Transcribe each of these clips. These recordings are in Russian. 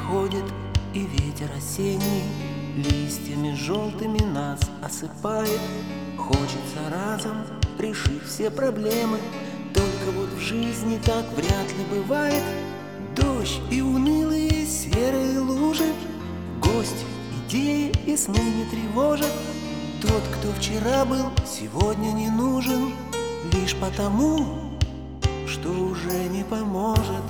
приходит, и ветер осенний листьями желтыми нас осыпает. Хочется разом решить все проблемы, только вот в жизни так вряд ли бывает. Дождь и унылые серые лужи, гость, идеи и сны не тревожат. Тот, кто вчера был, сегодня не нужен, лишь потому, что уже не поможет.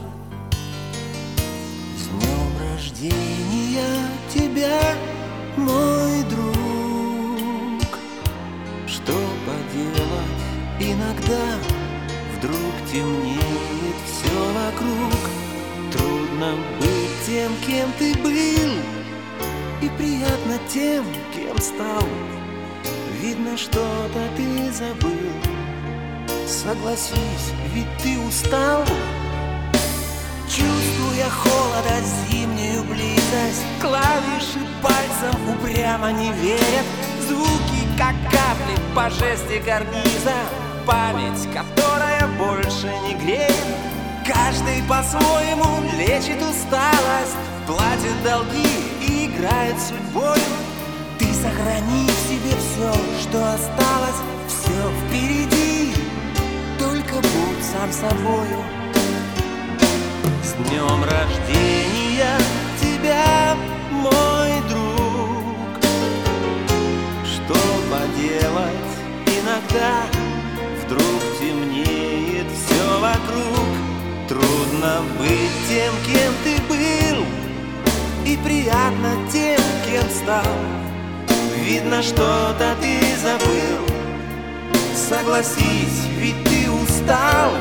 С днем рождения тебя, мой друг! Что поделать, иногда вдруг темнеет все вокруг. Трудно быть тем, кем ты был, и приятно тем, кем стал. Видно, что-то ты забыл. Согласись, ведь ты устал. Чувствуя холода, зимнюю близость, клавиши пальцем упрямо не верят. Звуки, как капли по жести карниза, память, которая больше не греет. Каждый по-своему лечит усталость, платит долги и играет судьбой. Ты сохрани в себе все, что осталось, все впереди, только будь сам собою. С днем рождения тебя, мой друг! Что поделать, иногда вдруг темнеет все вокруг. Трудно быть тем, кем ты был, и приятно тем, кем стал. Видно, что-то ты забыл. Согласись, ведь ты устал.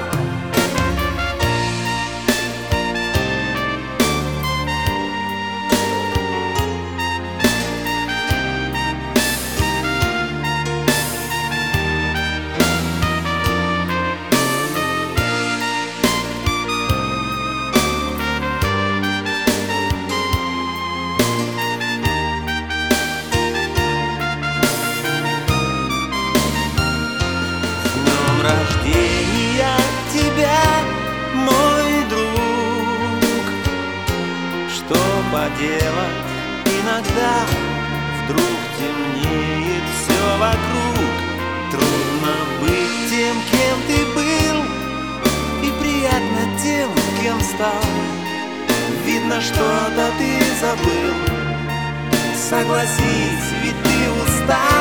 Рождения тебя, мой друг! Что поделать, иногда вдруг темнеет все вокруг. Трудно быть тем, кем ты был, и приятно тем, кем стал. Видно, что-то ты забыл. Согласись, ведь ты устал.